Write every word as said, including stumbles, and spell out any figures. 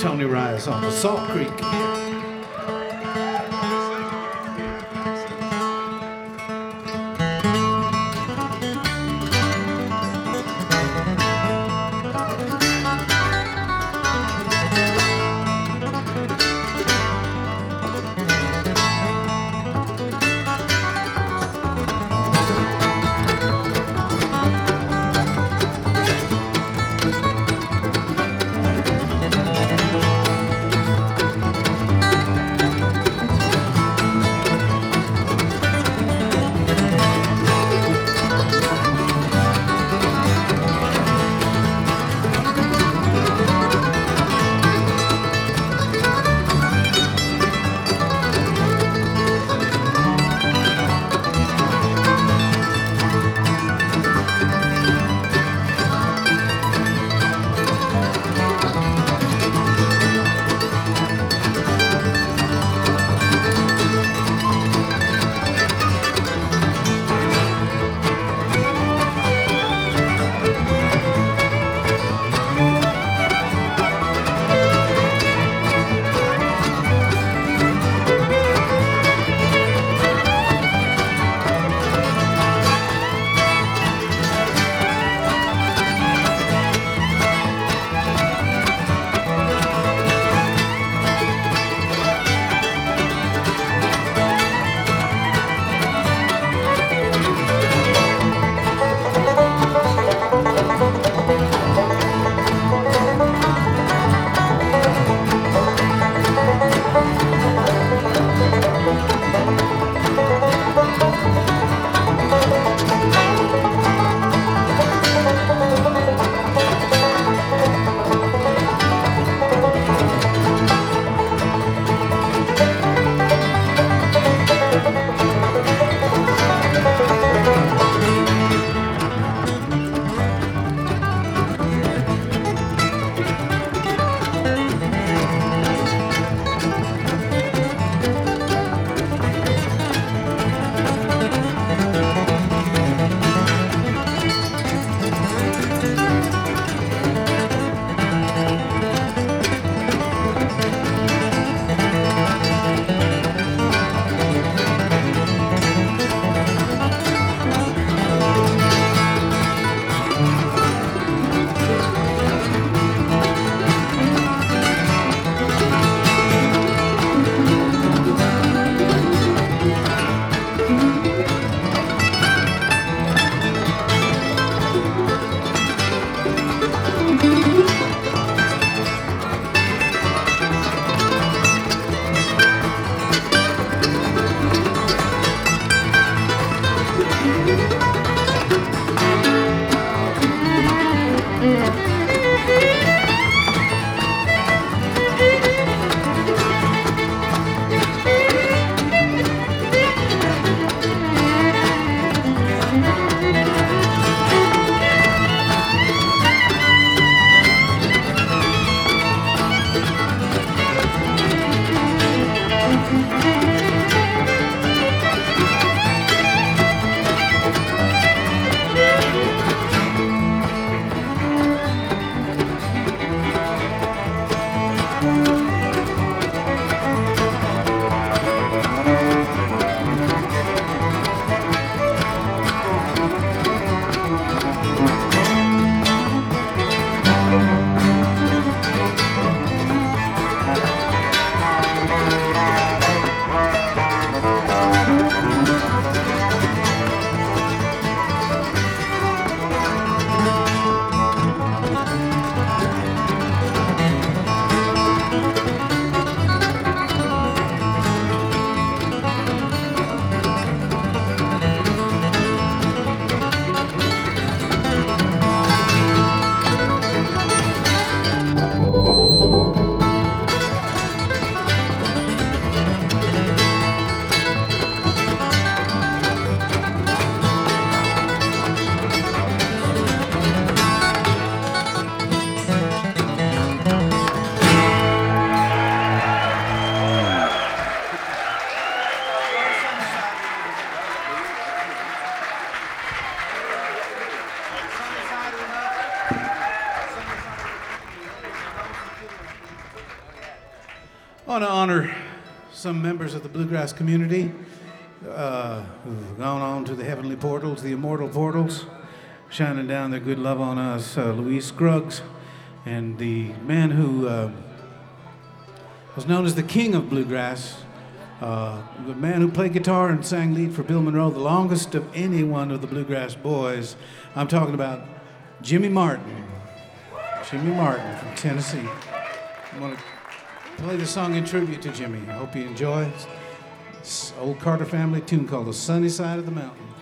Tony Rice on the Salt Creek. want to honor some members of the bluegrass community uh, who've gone on to the heavenly portals, the immortal portals, shining down their good love on us. Uh, Louise Scruggs, and the man who uh, was known as the king of bluegrass, uh, the man who played guitar and sang lead for Bill Monroe, the longest of any one of the bluegrass boys. I'm talking about Jimmy Martin. Jimmy Martin from Tennessee. I'm going to play the song in tribute to Jimmy. I hope you enjoy it. It's old Carter family tune called The Sunny Side of the Mountain.